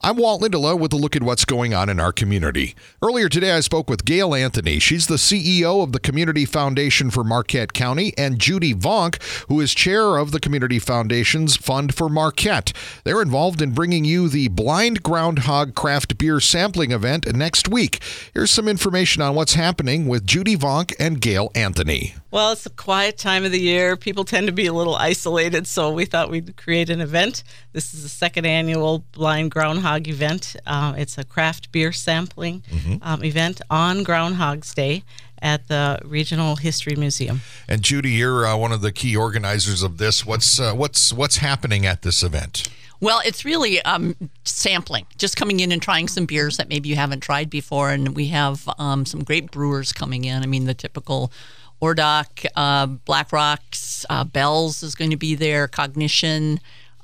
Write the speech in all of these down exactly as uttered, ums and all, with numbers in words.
I'm Walt Lindelof with a look at what's going on in our community. Earlier today, I spoke with Gail Anthony. She's the C E O of the Community Foundation for Marquette County, and Judy Vonk, who is chair of the Community Foundation's Fund for Marquette. They're involved in bringing you the Blind Groundhog Craft Beer Sampling event next week. Here's some information on what's happening with Judy Vonk and Gail Anthony. Well, it's a quiet time of the year. People tend to be a little isolated, so we thought we'd create an event. This is the second annual Blind Groundhog event. Uh, it's a craft beer sampling mm-hmm. um, event on Groundhog's Day at the Regional History Museum. And Judy, you're uh, one of the key organizers of this. What's uh, what's what's happening at this event? Well, it's really um, sampling, just coming in and trying some beers that maybe you haven't tried before. And we have um, some great brewers coming in. I mean, the typical Ordock, uh, Black Rocks, uh, Bell's is going to be there, Cognition,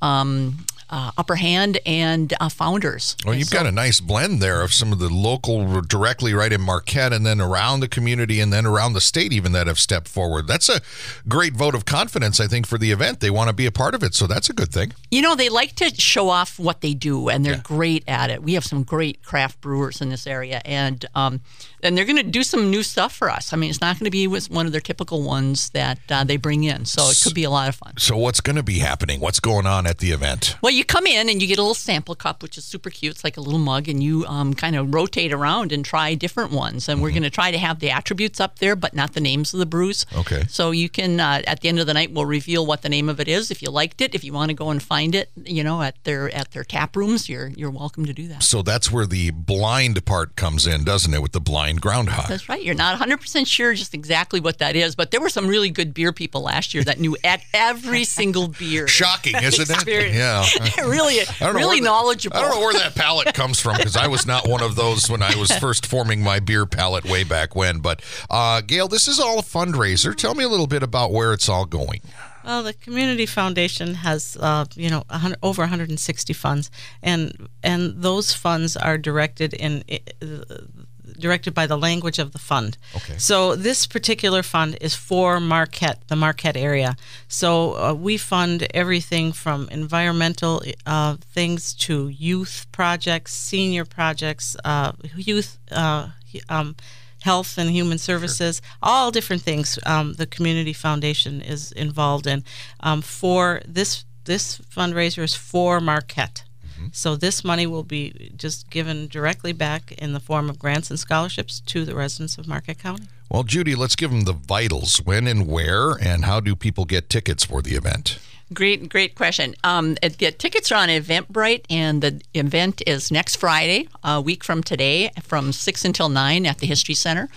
um, uh, Upper Hand, and uh, Founders. Well, you've so, got a nice blend there of some of the local directly right in Marquette and then around the community and then around the state even that have stepped forward. That's a great vote of confidence, I think, for the event. They want to be a part of it, so that's a good thing. You know, they like to show off what they do, and they're yeah. great at it. We have some great craft brewers in this area, and um, and they're going to do some new stuff for us. I mean, it's not going to be with one of their typical ones that uh, they bring in, so it could be a lot of fun. So what's going to be happening? What's going on at the event? Well, you come in and you get a little sample cup, which is super cute. It's like a little mug, and you um, kind of rotate around and try different ones. And mm-hmm. we're going to try to have the attributes up there, but not the names of the brews. Okay. So you can, uh, at the end of the night, we'll reveal what the name of it is. If you liked it, if you want to go and find it, you know, at their at their tap rooms, you're you're welcome to do that. So that's where the blind part comes in, doesn't it, with the blind groundhog? That's right. You're not one hundred percent sure just exactly what that is, but there were some really good beer people last year that knew at every single beer. Shocking, isn't it? Yeah. really, really knowledgeable. I don't know where that palate comes from, because I was not one of those when I was first forming my beer palate way back when. But, uh, Gail, this is all a fundraiser. Tell me a little bit about where it's all going. Well, the Community Foundation has, uh, you know, one hundred, over one hundred sixty funds, and and those funds are directed in uh, directed by the language of the fund. Okay. So this particular fund is for Marquette, the Marquette area. So uh, we fund everything from environmental uh, things to youth projects, senior projects, uh, youth. Uh, um, health and human services, sure. all different things um, the Community Foundation is involved in. Um, for this this fundraiser is for Marquette. Mm-hmm. So this money will be just given directly back in the form of grants and scholarships to the residents of Marquette County. Well, Judy, let's give them the vitals. When and where, and how do people get tickets for the event? Great, great question. Um, the tickets are on Eventbrite, and the event is next Friday, a week from today, from six until nine at the History Center.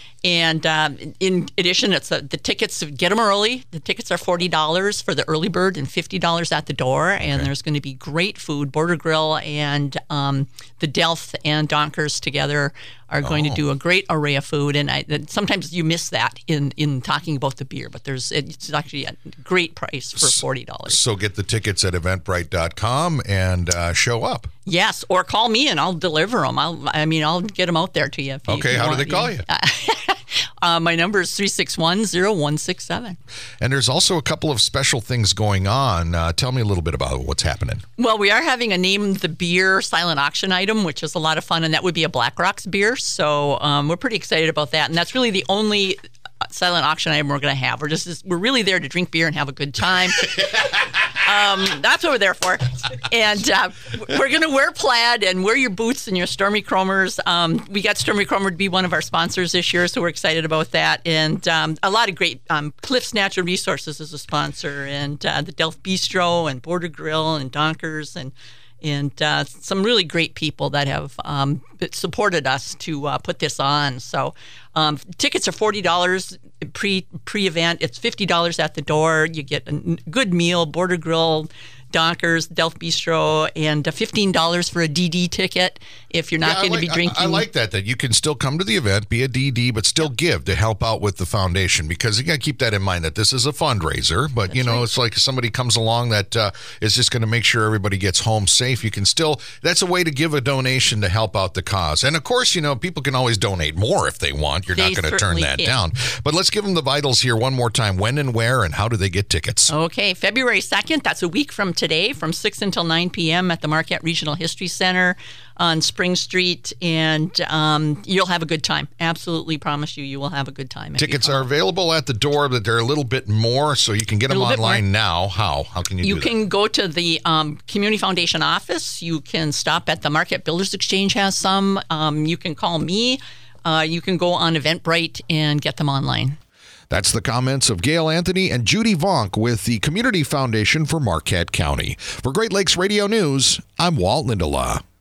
And um, in addition, it's a, the tickets, get them early. The tickets are forty dollars for the early bird and fifty dollars at the door. And okay. there's going to be great food. Border Grill and um, the Delft and Donkers together are going oh. to do a great array of food. And I, sometimes you miss that in, in talking about the beer, but there's it's actually a great price for forty dollars. So get the tickets at eventbrite dot com and uh, show up. Yes, or call me and I'll deliver them. I'll, I mean, I'll get them out there to you. If you okay, if you how want. do they call you? Uh, my number is three six one, zero one six seven. And there's also a couple of special things going on. Uh, tell me a little bit about what's happening. Well, we are having a Name the Beer silent auction item, which is a lot of fun, and that would be a Black Rocks beer. So um, we're pretty excited about that. And that's really the only silent auction item we're going to have. We're just we're really there to drink beer and have a good time. Um, that's what we're there for. And uh, we're going to wear plaid and wear your boots and your Stormy Cromers. Um, we got Stormy Cromer to be one of our sponsors this year, so we're excited about that. And um, a lot of great um, Cliffs Natural Resources is a sponsor, and uh, the Delft Bistro and Border Grill and Donkers and and uh, some really great people that have um, supported us to uh, put this on. So um, tickets are forty dollars pre, pre-event. It's fifty dollars at the door. You get a good meal, Border Grill, Donkers, Delft Bistro, and fifteen dollars for a D D ticket if you're not yeah, going like, to be drinking. I, I like that, that you can still come to the event, be a D D, but still give to help out with the foundation, because you got to keep that in mind that this is a fundraiser, but That's you know, right. it's like if somebody comes along that uh, is just going to make sure everybody gets home safe. You can still, that's a way to give a donation to help out the cause. And of course, you know, people can always donate more if they want. You're they not going to turn that can. down. But let's give them the vitals here one more time. When and where and how do they get tickets? Okay, February second, that's a week from today. today from six until nine p.m. at the Marquette Regional History Center on Spring Street, and um, you'll have a good time. Absolutely promise you, you will have a good time. Tickets are available at the door, but they're a little bit more, so you can get them online now. How? How can you, you do that? You can go to the um, Community Foundation office. You can stop at the Marquette Builders Exchange has some. Um, you can call me. Uh, you can go on Eventbrite and get them online. That's the comments of Gail Anthony and Judy Vonk with the Community Foundation for Marquette County. For Great Lakes Radio News, I'm Walt Lindela.